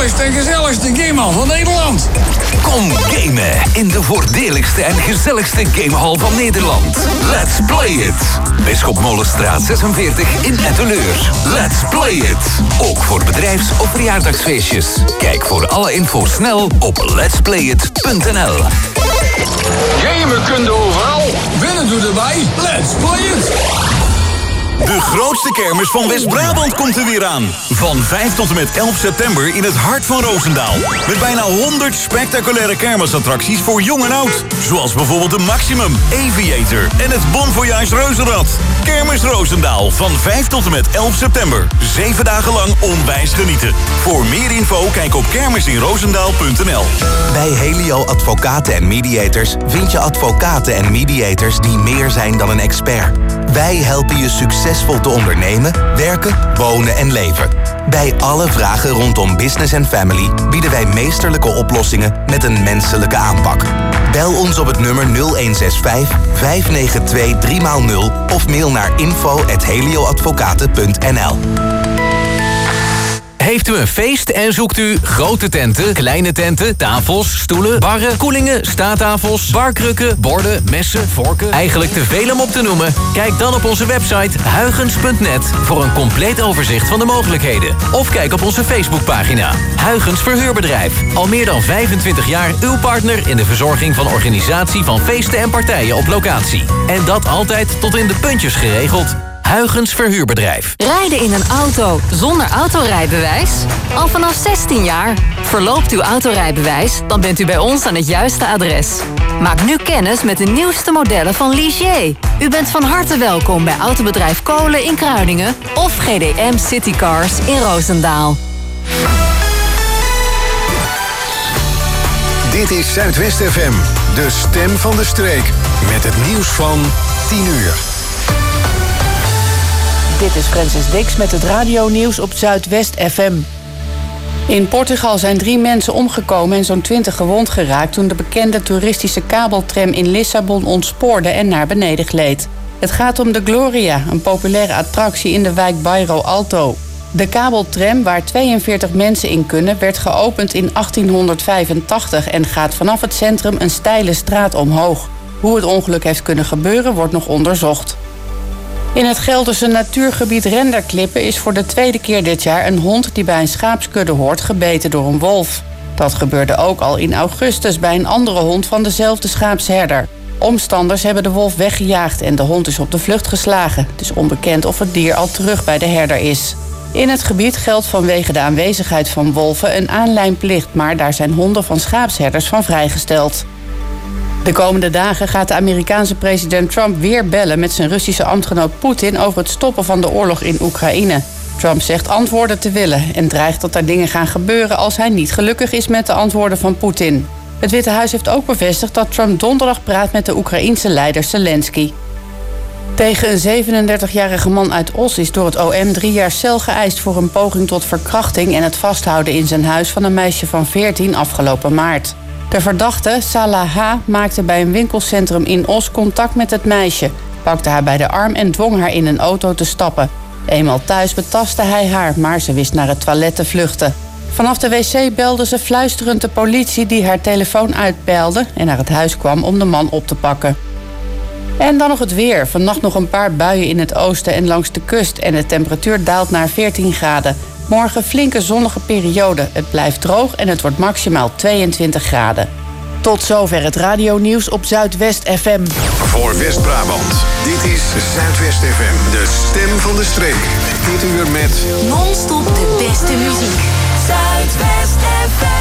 voordeligste en gezelligste gamehal van Nederland. Kom gamen in de voordeligste en gezelligste gamehal van Nederland. Let's play it. Bisschop Molenstraat 46 in Etteleur. Let's play it. Ook voor bedrijfs- of verjaardagsfeestjes. Kijk voor alle info snel op letsplayit.nl. Gamen kun je overal. Winnen doe erbij. Let's play it. De grootste kermis van West-Brabant komt er weer aan. Van 5 tot en met 11 september in het hart van Roosendaal. Met bijna 100 spectaculaire kermisattracties voor jong en oud. Zoals bijvoorbeeld de Maximum, Aviator en het Bon Voyage Reuzenrad. Kermis Roosendaal van 5 tot en met 11 september. 7 dagen lang onwijs genieten. Voor meer info kijk op kermisinroosendaal.nl. Bij Helio Advocaten en Mediators vind je advocaten en mediators die meer zijn dan een expert. Wij helpen je succesvol te ondernemen, werken, wonen en leven. Bij alle vragen rondom business en family bieden wij meesterlijke oplossingen met een menselijke aanpak. Bel ons op het nummer 0165 592 3x0 of mail naar info@helioadvocaten.nl. Heeft u een feest en zoekt u grote tenten, kleine tenten, tafels, stoelen, barren, koelingen, staattafels, barkrukken, borden, messen, vorken? Eigenlijk te veel om op te noemen? Kijk dan op onze website huygens.net voor een compleet overzicht van de mogelijkheden. Of kijk op onze Facebookpagina. Huygens Verhuurbedrijf. Al meer dan 25 jaar uw partner in de verzorging van organisatie van feesten en partijen op locatie. En dat altijd tot in de puntjes geregeld. Huygens Verhuurbedrijf. Rijden in een auto zonder autorijbewijs? Al vanaf 16 jaar. Verloopt uw autorijbewijs, dan bent u bij ons aan het juiste adres. Maak nu kennis met de nieuwste modellen van Ligier. U bent van harte welkom bij Autobedrijf Kolen in Kruiningen of GDM Citycars in Roosendaal. Dit is Zuidwest FM, de stem van de streek. Met het nieuws van 10 uur. Dit is Francis Dix met het radionieuws op Zuidwest FM. In Portugal zijn 3 mensen omgekomen en zo'n 20 gewond geraakt toen de bekende toeristische kabeltram in Lissabon ontspoorde en naar beneden gleed. Het gaat om de Gloria, een populaire attractie in de wijk Bairro Alto. De kabeltram, waar 42 mensen in kunnen, werd geopend in 1885 en gaat vanaf het centrum een steile straat omhoog. Hoe het ongeluk heeft kunnen gebeuren, wordt nog onderzocht. In het Gelderse natuurgebied Renderklippen is voor de 2e keer dit jaar een hond die bij een schaapskudde hoort gebeten door een wolf. Dat gebeurde ook al in augustus bij een andere hond van dezelfde schaapsherder. Omstanders hebben de wolf weggejaagd en de hond is op de vlucht geslagen. Het is onbekend of het dier al terug bij de herder is. In het gebied geldt vanwege de aanwezigheid van wolven een aanlijnplicht, maar daar zijn honden van schaapsherders van vrijgesteld. De komende dagen gaat de Amerikaanse president Trump weer bellen met zijn Russische ambtgenoot Poetin over het stoppen van de oorlog in Oekraïne. Trump zegt antwoorden te willen en dreigt dat er dingen gaan gebeuren als hij niet gelukkig is met de antwoorden van Poetin. Het Witte Huis heeft ook bevestigd dat Trump donderdag praat met de Oekraïense leider Zelensky. Tegen een 37-jarige man uit Os is door het OM 3 jaar cel geëist voor een poging tot verkrachting en het vasthouden in zijn huis van een meisje van 14 afgelopen maart. De verdachte, Salah H., maakte bij een winkelcentrum in Os contact met het meisje, pakte haar bij de arm en dwong haar in een auto te stappen. Eenmaal thuis betastte hij haar, maar ze wist naar het toilet te vluchten. Vanaf de wc belde ze fluisterend de politie die haar telefoon uitpeilde en naar het huis kwam om de man op te pakken. En dan nog het weer. Vannacht nog een paar buien in het oosten en langs de kust en de temperatuur daalt naar 14 graden. Morgen flinke zonnige periode. Het blijft droog en het wordt maximaal 22 graden. Tot zover het radionieuws op Zuidwest FM. Voor West-Brabant, dit is Zuidwest FM, de stem van de streek. Dit uur met Non-stop de beste muziek. Zuidwest FM.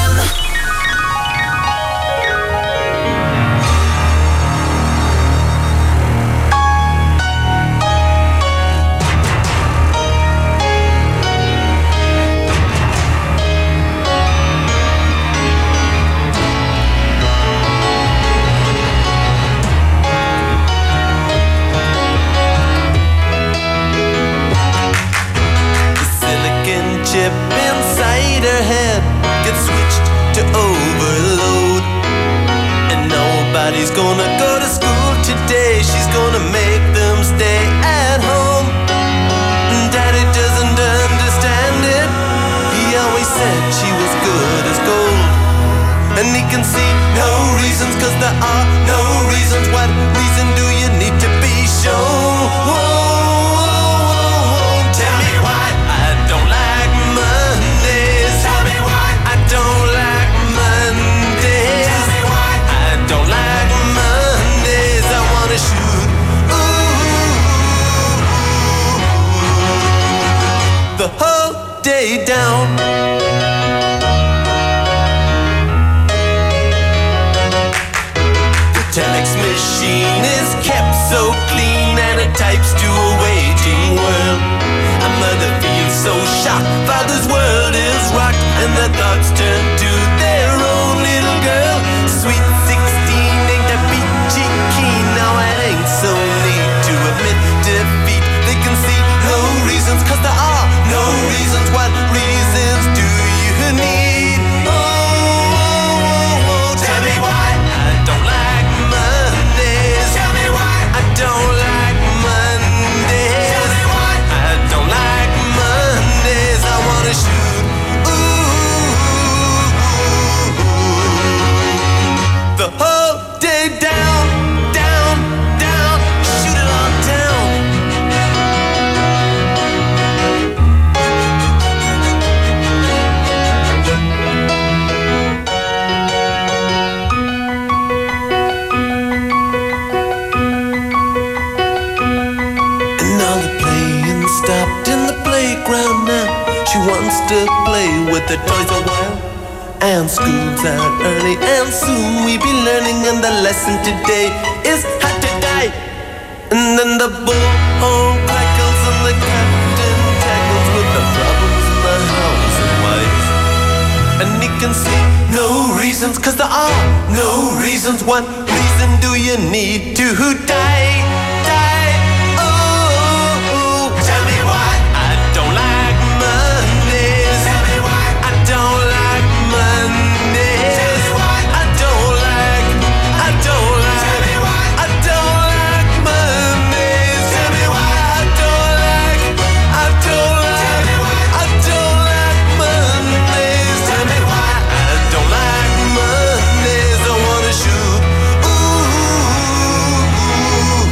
Chip inside her head gets switched to overload, and nobody's gonna go to school today. She's gonna make them stay at home. Daddy doesn't understand it. He always said she was good as gold. And he can see no reasons, cause there are no reasons. What reason do you need to be shown? Tell me why I don't like Mondays. Tell me why I don't like Mondays. Tell me why I don't like Mondays. I wanna shoot the whole day down. Telex machine is kept so clean and it types to a waiting world. A mother feels so shocked, father's world is rocked, and the thoughts turn to their own little girl. Sweet 16 ain't that peachy keen, now it ain't so neat to admit defeat. They can see no reasons, cause there are no reasons. What reasons do you need? Oh, tell me why I don't like Mondays. Tell me why I don't like Mondays. Tell me why I don't like Mondays. I wanna shoot the whole day down, down, down. Shoot it on down. And all the playing stopped in the playground now. She wants to play with the toys a while. And school's out early, and soon we be learning. And the lesson today is how to die. And then the bullhorn crackles and the captain tackles with the problems in the house and wife. And he can see no reasons, cause there are no reasons. What reason do you need to die? Die, oh, tell me why I don't like Mondays. Tell me why I don't like Mondays. Tell me why I don't like Tell me why I don't like Mondays. Tell me why I don't like Tell me why I don't like Mondays. Tell me why I don't like Mondays. I wanna shoot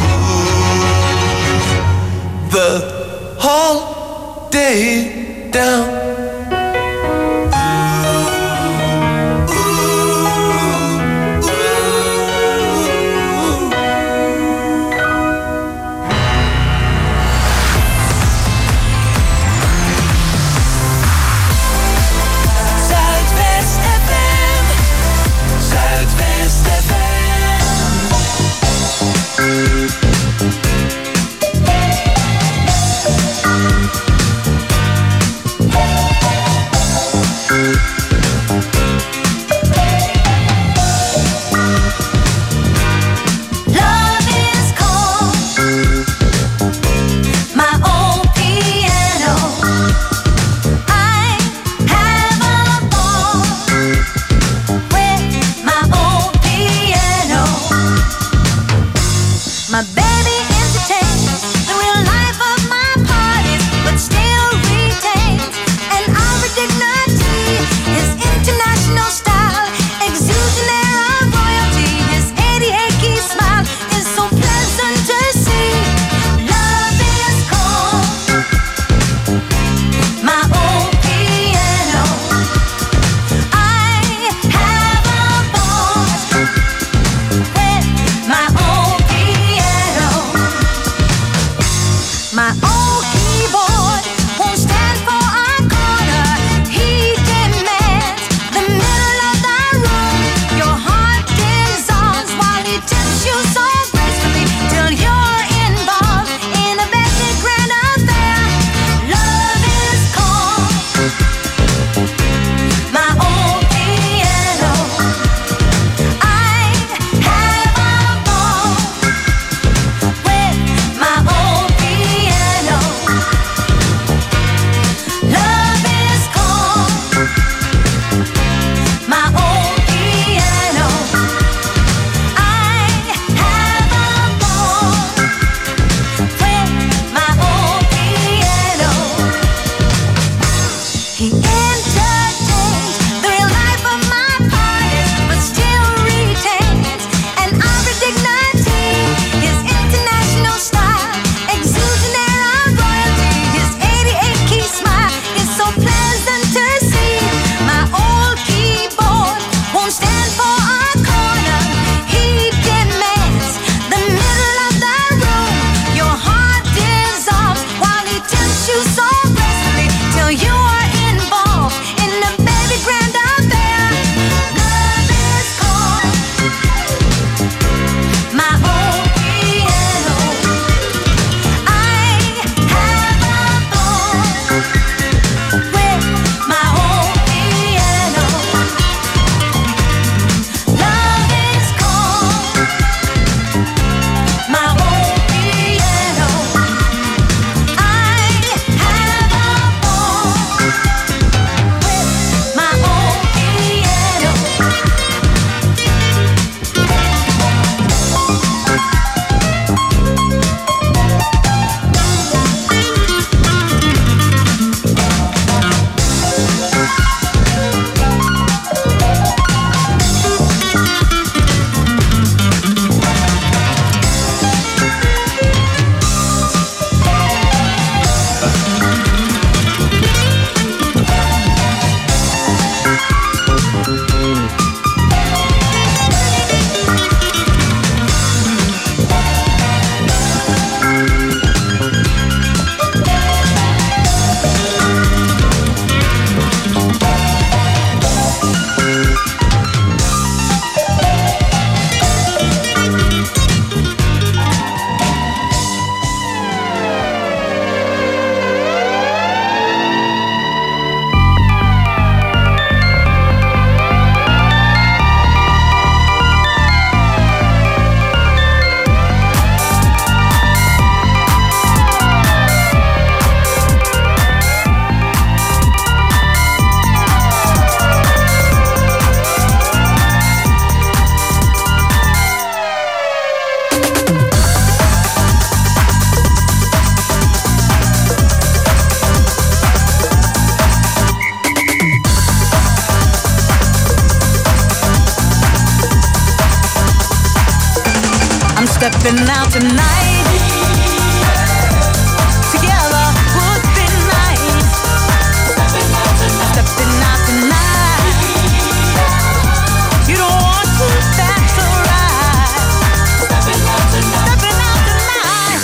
stepping out tonight. Together would be nice. Stepping out tonight. You don't want to, that's alright. Stepping out tonight.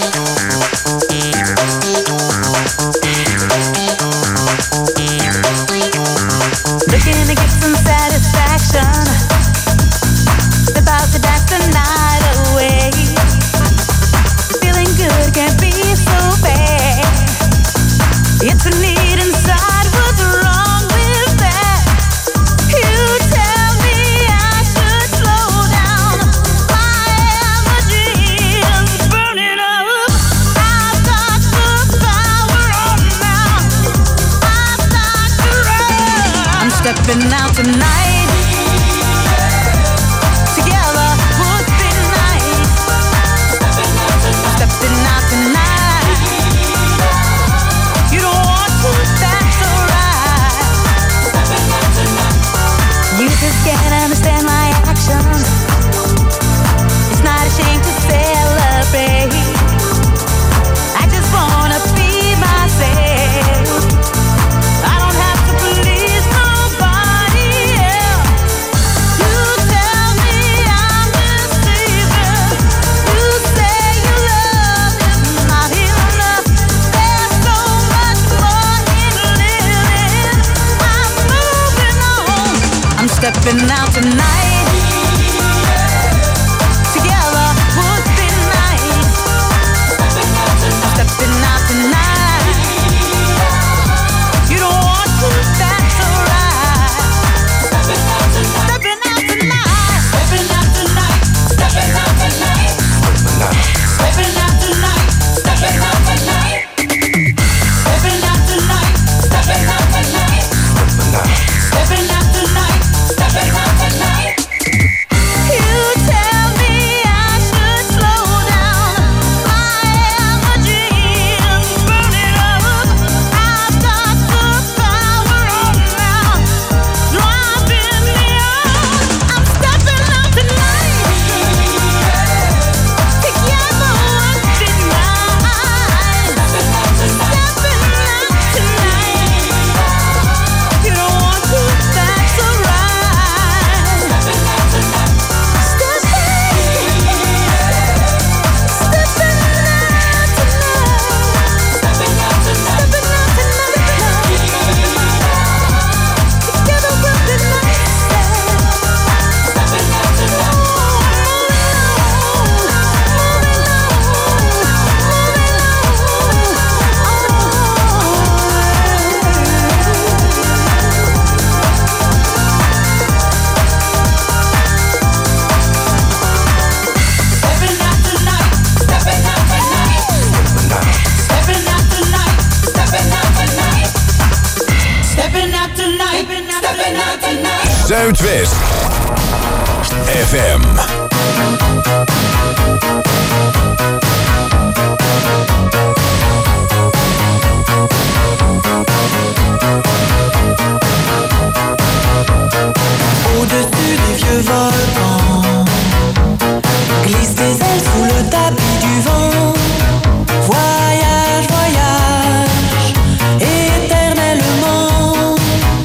Looking to get some satisfaction. Step out to dance the night away. Feeling good can't be so bad. It's a need inside, what's wrong with that? You tell me I should slow down. My energy is burning up. I've got the power on now. I've got to run. I'm stepping out tonight. Together would be nice. Stepping out tonight. You don't want to, that's alright. You just can't understand my actions. It's not a shame to celebrate. I just wanna be myself. I don't have to please nobody else. You tell me I'm deceiving. You say your love is not enough. There's so much more in living. I'm moving on. I'm stepping out tonight. Together would be nice. Stepping out tonight. You don't want to, that's alright. Stepping out tonight. Stepping out tonight. Stepping out tonight. Stepping out tonight. Stepping out tonight. Stepping out tonight. Stepping out tonight. Stepping out tonight. Stepping out tonight. Stepping out tonight. You tell me I should slow down. My energy is burning up. I've got the power on now, driving me out. I'm stepping out tonight. Together would be nice. Stepping out tonight. You don't want to, that's alright. Stepping out tonight. Stepping out tonight. Together we'll be nice. Stepping out tonight. Stepping out tonight. Stepping out tonight. Stepping out tonight. Stepping out tonight. Stepping out tonight. Stepping out tonight. Zuidwest FM. Au-dessus des vieux volcans, glisse des ailes sous le tapis du vent. Voyage, voyage, éternellement.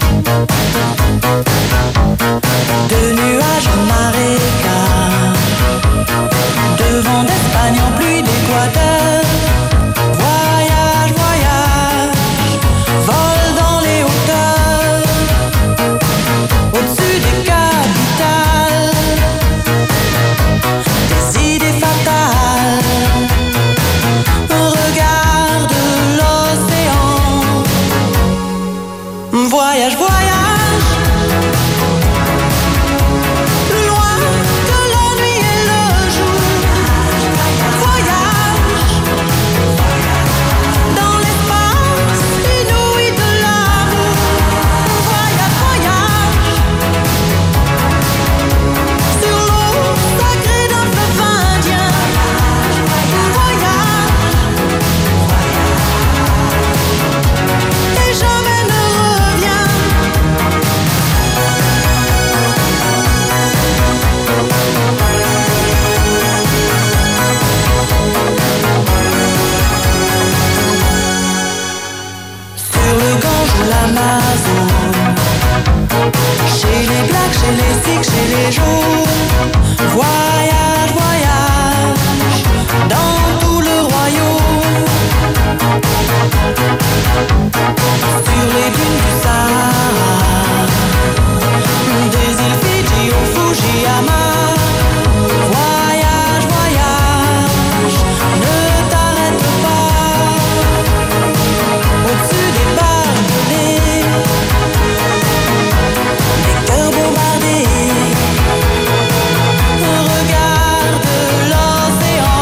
De nuages en marécage, de vent d'Espagne en pluie d'Équateur. Voyage, voyage, vol dans les hauteurs. Au-dessus des capitales, des idées fatales. Regarde l'océan. Voyage, voyage, loin de la nuit et le jour. Voyage, dans l'espace inouï de l'amour. Voyage, voyage, sur l'eau sacrée d'un fleuve indien. Voyage, et jamais ne reviens. les jours. Voyage, voyage dans tout le royaume. Sur les dunes du Sahara, des îles Fidji au Fujiyama. Voyage, voyage, ne t'arrête pas. Au-dessus des barbelés, des cœurs bombardés. Regarde l'océan.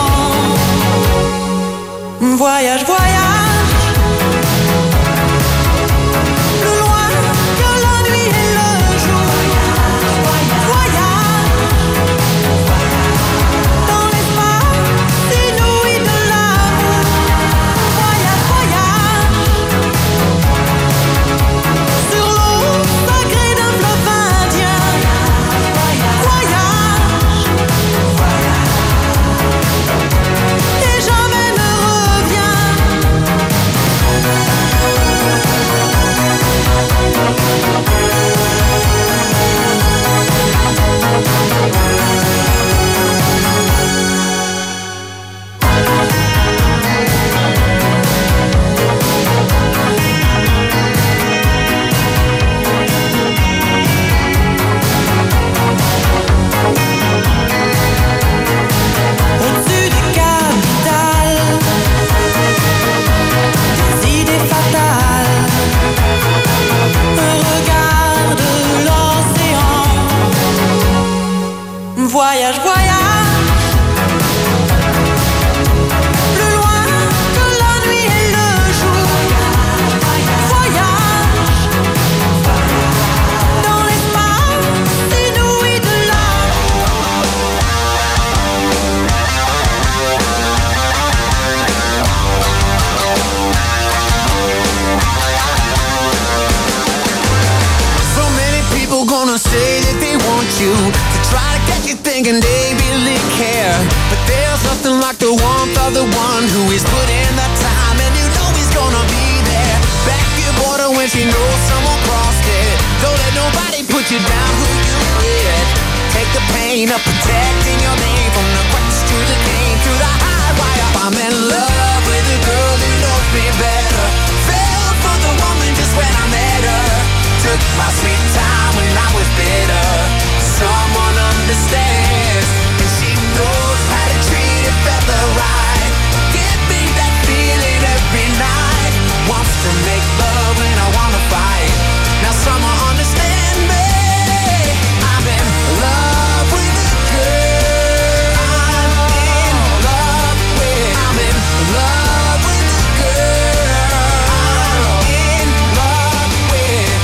Voyage, voyage. Plus loin que la nuit et le jour. Voyage dans l'espace inouï de l'amour. Voyage, voyage sur l'eau sacrée d'un fleuve indien. Voyage et jamais ne reviens. Au-dessus des capitales, des idées fatales. Regarde l'océan. Voyage, voyage. Plus loin que la nuit et le jour. Voyage dans l'espace inouï de l'amour. So many people gonna say that they want you, to try to get you thinking they really care. But there's nothing like the warmth of the one who is put in the time, and you know he's gonna be there. Back your border when she knows someone crossed it. Don't let nobody put you down who you with. Take the pain of protecting your name, from the quest to the game, to the high wire. I'm in love with a girl who knows me better. Fell for the woman just when I met her. Took my sweet time when I was bitter. Someone understands, and she knows how to treat a fella right. Give me that feeling every night. Wants to make love when I wanna fight. Now someone understand me. I'm in love with a girl. I'm in love with. I'm in love with a girl. I'm in love with.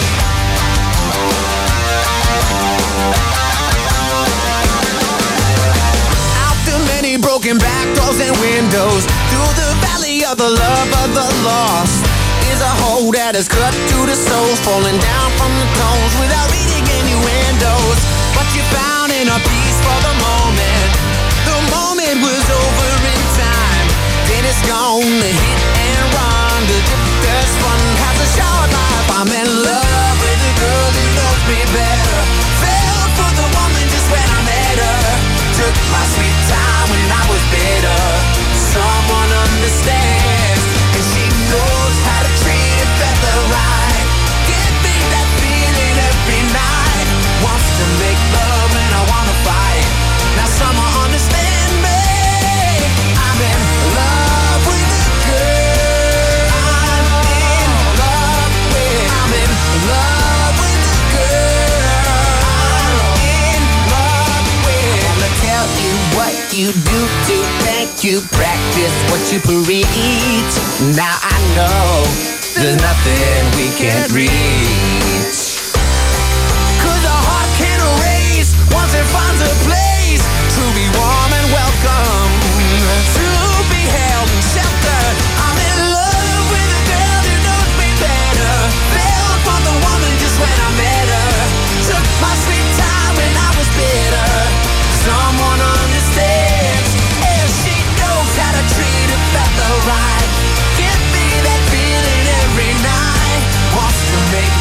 Out the many broken back doors and windows, through the valley of the love of the lost, is a hole that is cut to the soul, falling down from the tones without reading innuendos. But you found inner peace for the moment. The moment was over in time. Then it's gone, the hit and run. The drifter's fun has a short life. I'm in love with a girl who knows me better. Fell for the woman just when I met her. Took my sweet time when I was bitter. Someone understands, and she knows how to treat a fella right. Give me that feeling every night. Wants to make love when I wanna fight. Now someone understand me. I'm in love with a girl. I'm in love with. I'm in love with a girl. I'm in love with. I wanna tell you what you do to make you practice what you preach. Now I know there's nothing we can't reach. 'Cause a heart can erase once it finds a place to be warm and welcome, to be held and sheltered. I'm in love with a girl who knows me better. Fell for the woman just when I met her. Took my sweet time when I was bitter. Someone understands, and she knows how to treat a fella right. Give me that feeling every night. Wants to make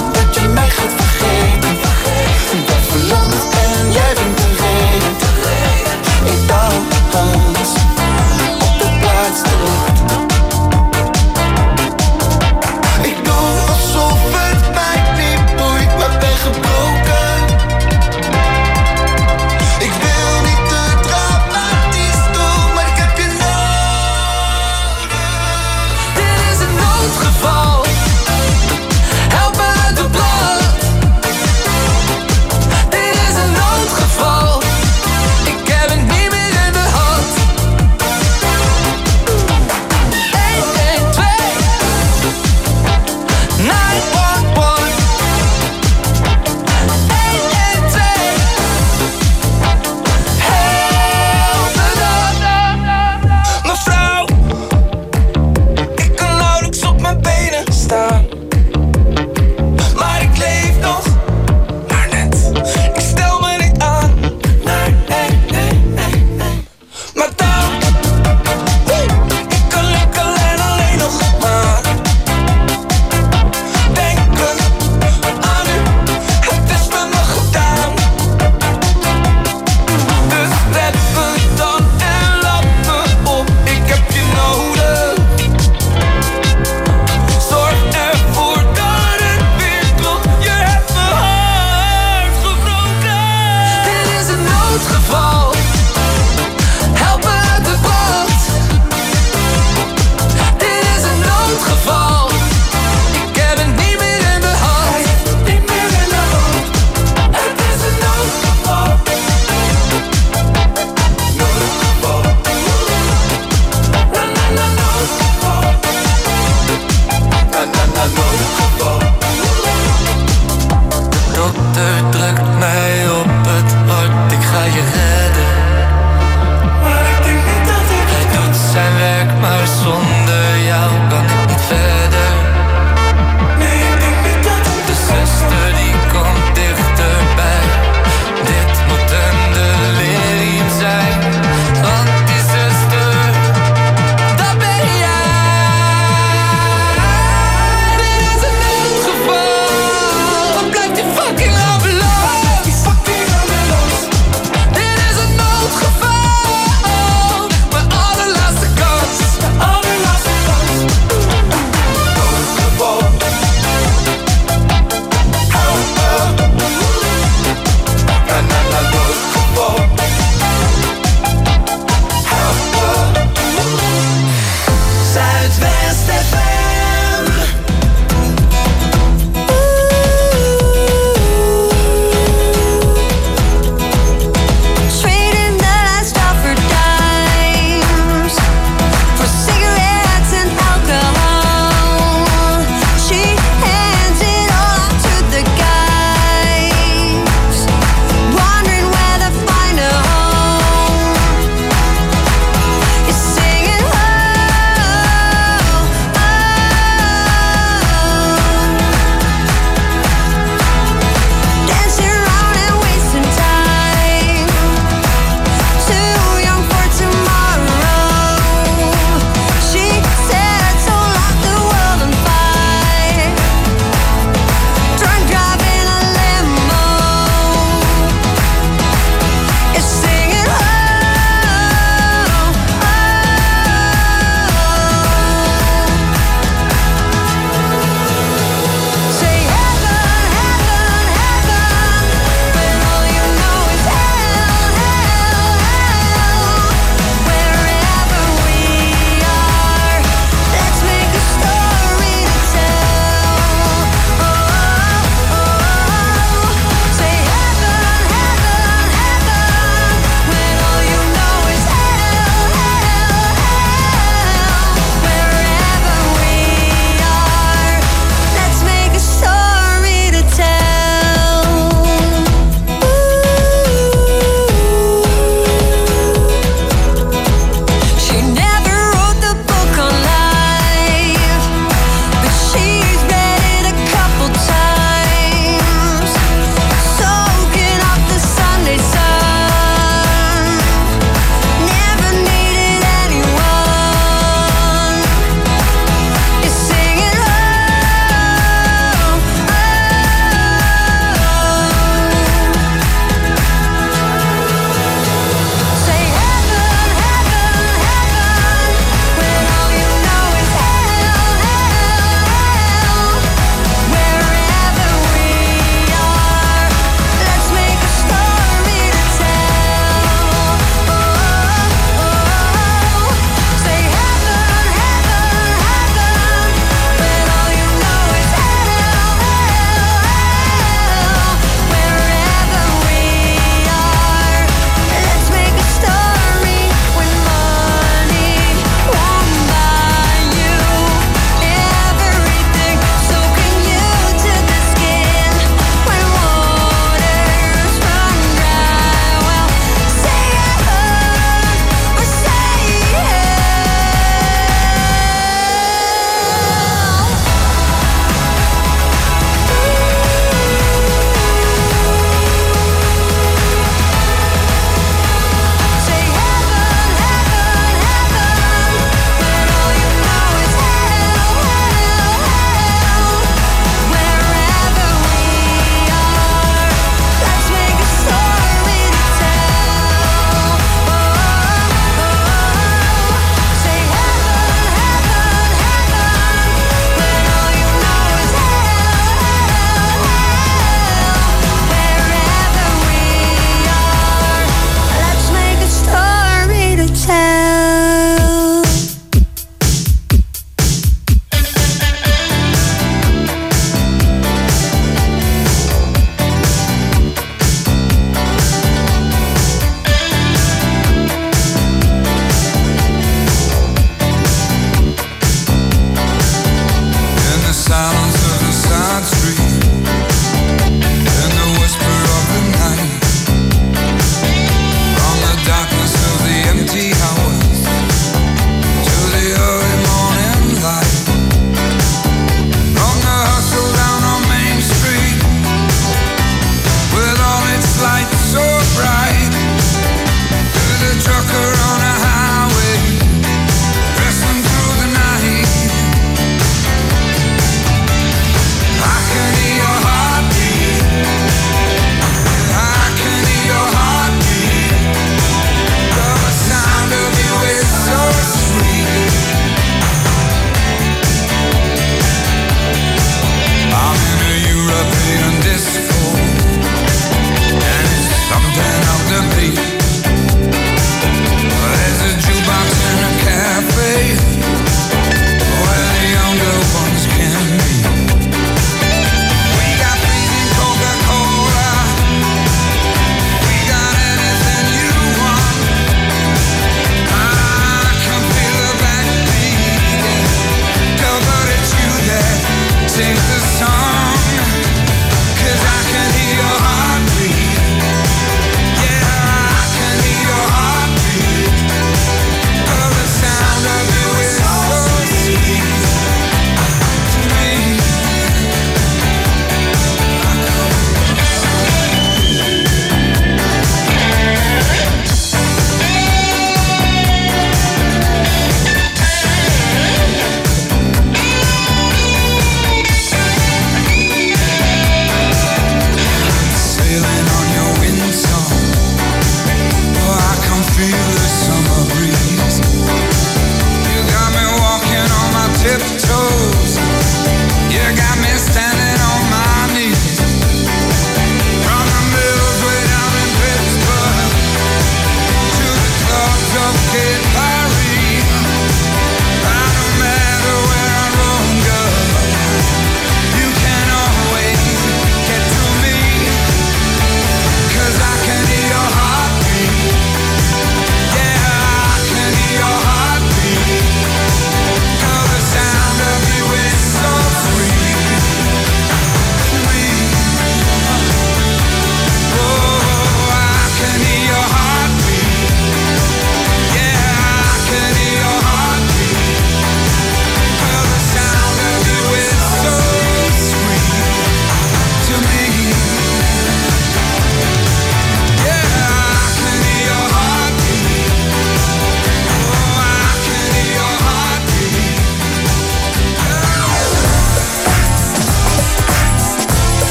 dat je mij gaat vergeten. Ik ben verlamd en jij bent de reden. Ik dans op de plaats te laat. Ik doe alsof het mij niet boeit, maar ben gebroken. Ik wil niet te dramatisch doen, maar ik heb je nodig. Dit is een noodgeval. Help me uit de blad. Dit is een noodgeval.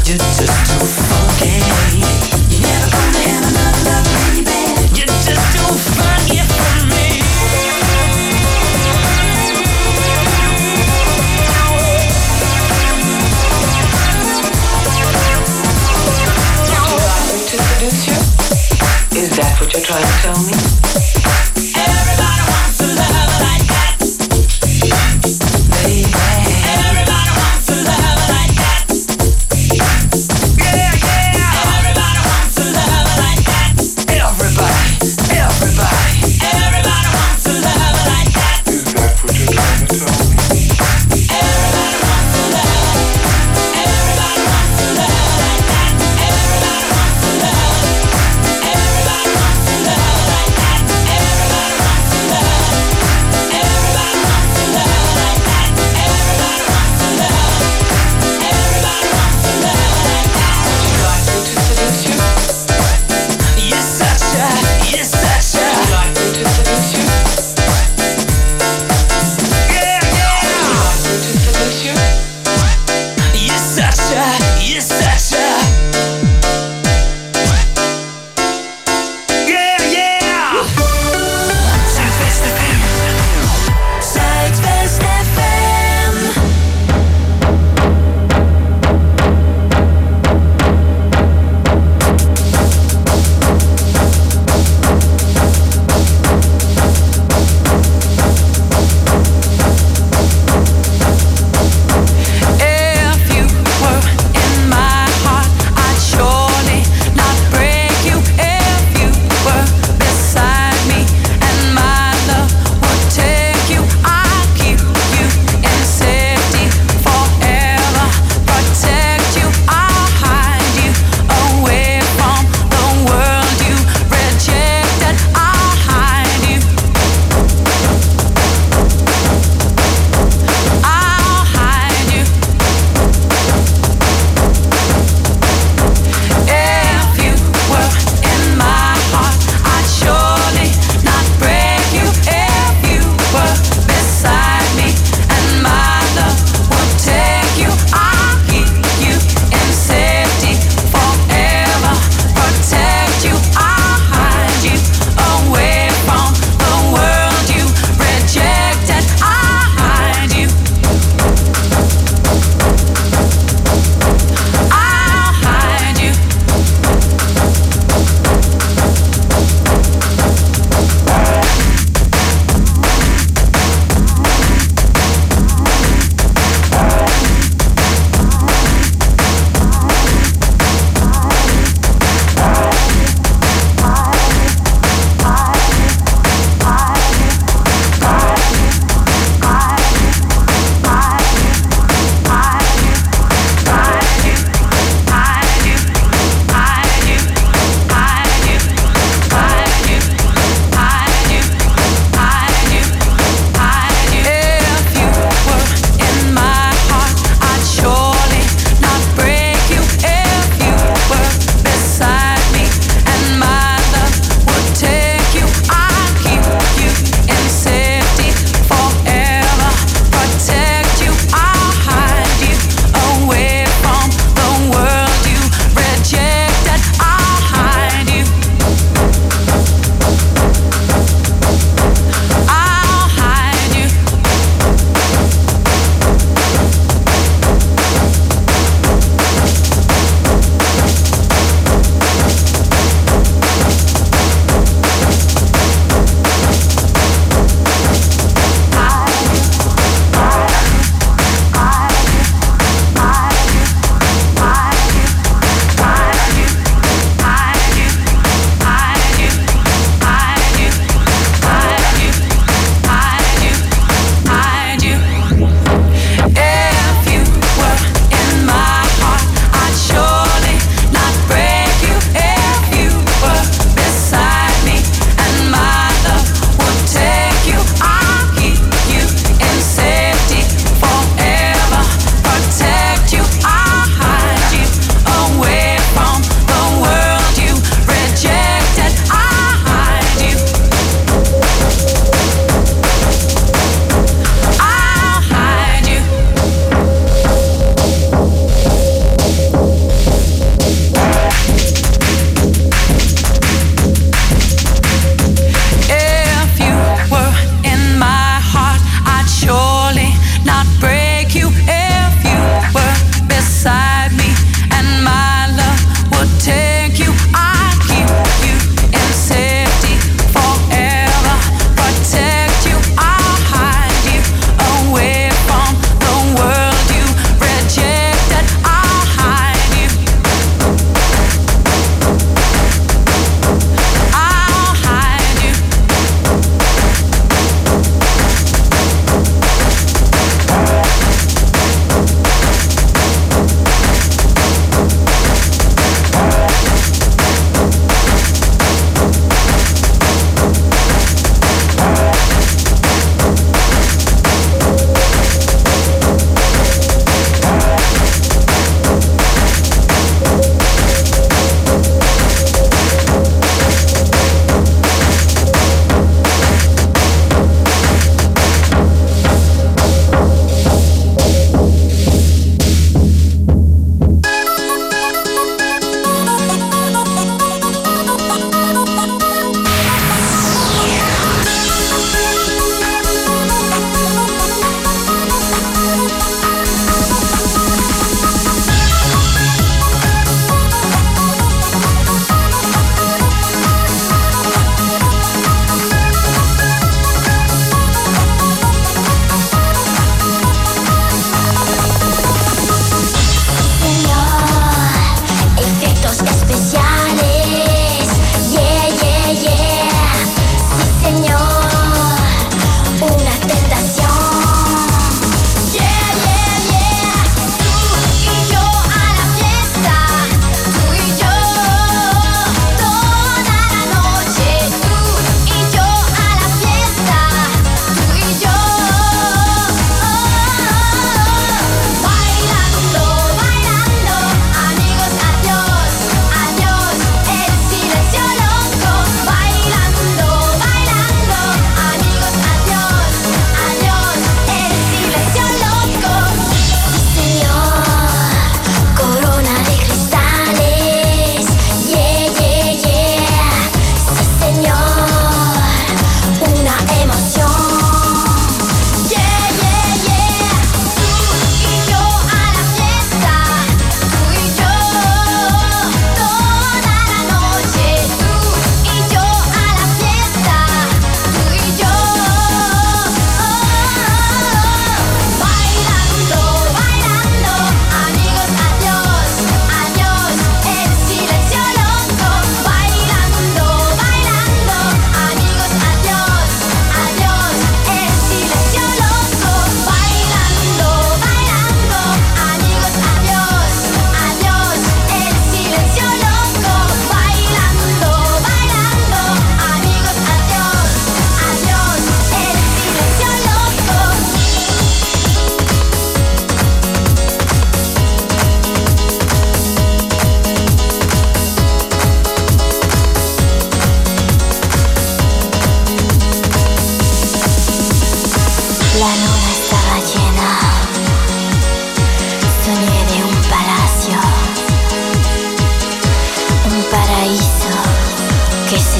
You're just too funky. You're never gonna have another love, baby. You're just too funky for me. Is that what you're trying to tell me? Everybody wants a love like that, baby. Everybody wants a love like that. Yeah, yeah. Everybody wants a love like that. Everybody, everybody. Everybody wants a love like that. Is that what you're trying to tell me? Everybody wants a love. Everybody wants a love like that. Everybody wants a love. Everybody wants a love like that.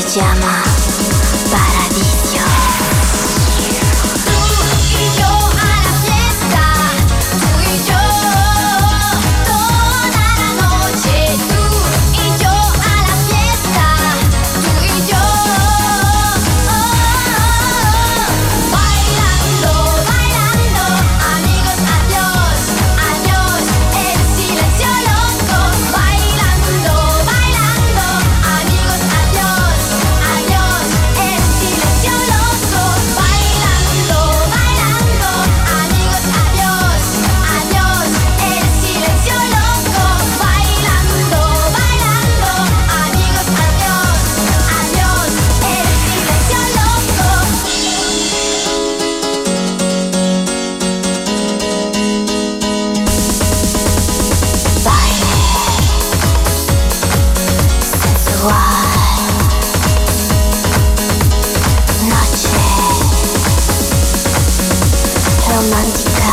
se llama Paradiso. Tú y yo a la fiesta, tú y yo toda la noche. Tú y yo a la fiesta, tú y yo bailando, bailando, amigos, adiós, adiós, el silencio loco. Bailando, bailando, amigos, adiós, adiós, el silencio loco. Bailando, bailando, amigos, adiós, adiós, el silencio loco. Bailando, bailando, amigos, adiós, adiós, el silencio loco. Baile sensual, noche romántica,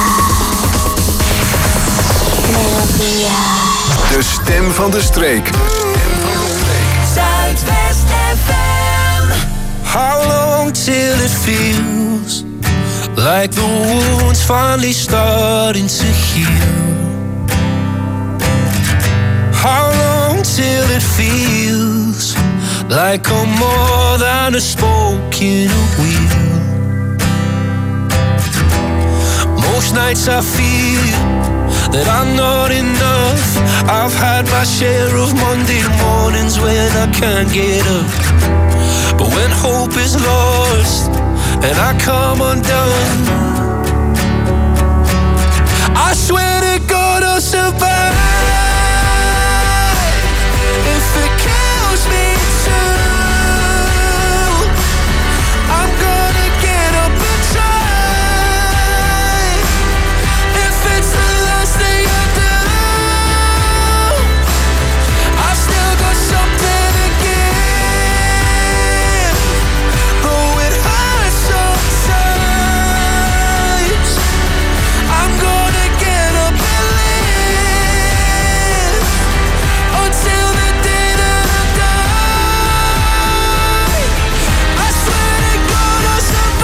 melodía. De stem van de streek. Zuidwest FM. How long till it feels like the wound's finally starting to heal? How long till it feels like I'm more than a spoke in a wheel? Most nights I feel that I'm not enough. I've had my share of Monday mornings when I can't get up. But when hope is lost and I come undone, I swear to God I'll survive. If it kills me too, I'm gonna get up and try. If it's the last thing I do, I've still got something to give. Though it hurts sometimes, I'm gonna get up and live until the day that I die. I swear to God I'll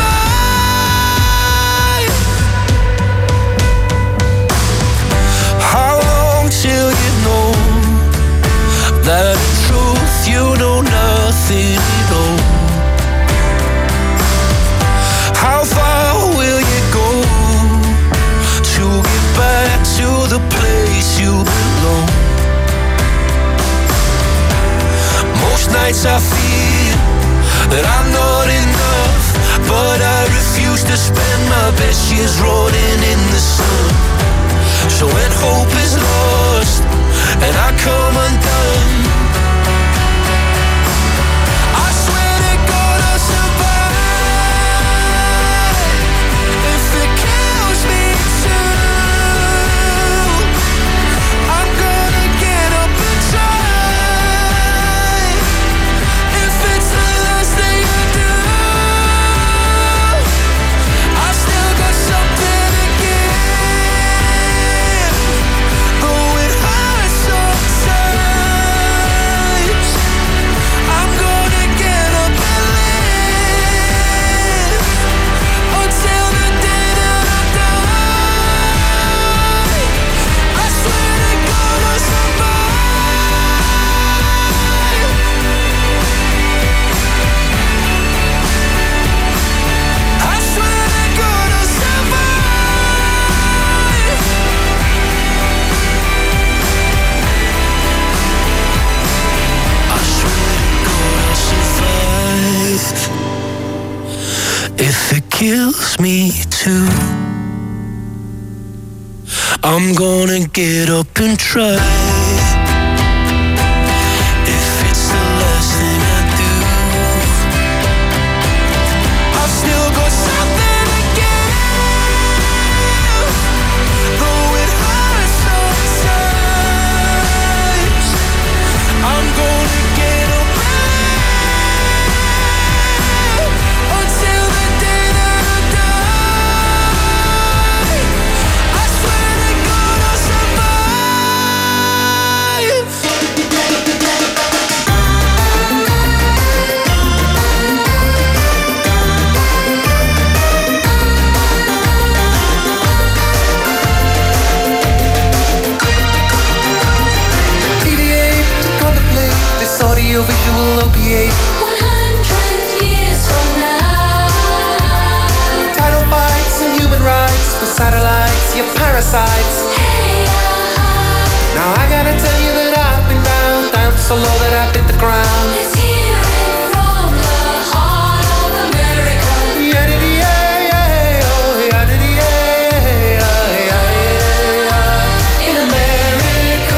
survive. How long till you know that in truth you know nothing at all? How far will you go to get back to the place you belong? Most nights I feel that I'm not enough, but I refuse to spend my best years rotting in the sun. So when hope is lost and I come undone, I swear to God I'll survive. If it kills me too, I'm gonna get up and try. If it's the last thing I do, I've still got something to give. Though it hurts sometimes, I'm gonna get up and live until the day that I die. I swear to God I'll survive. I swear to God I'll survive. I swear to God I'll survive. If it kills me too, I'm gonna get up and try. If it's the last thing I do, I've still got something to give. Though it hurts sometimes, I'm gonna get up and live until the day that I die. I swear to God I'll survive. visual opiate. 100 years from now. Title fights and human rights, the satellites, your parasites. Hey, Now I gotta tell you that I've been down so low that I've hit the ground. let's hear it from the heart of America. In America,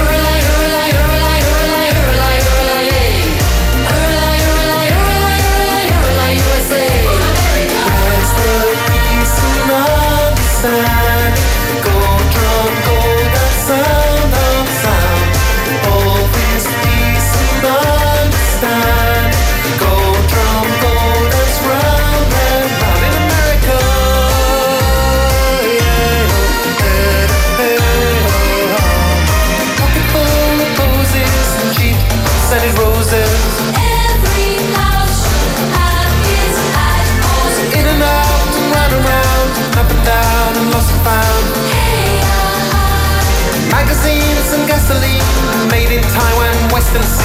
USA. Where's the peace and understand? Gold drum, golden sound of sound. All this peace and understand. Gold drum, golden round and round in America. Pocket full of posies and cheap scented roses. Every house should have its icons. In and out and round and round, up and down and lost and found. Hey, Magazines and gasoline, made in Taiwan, Western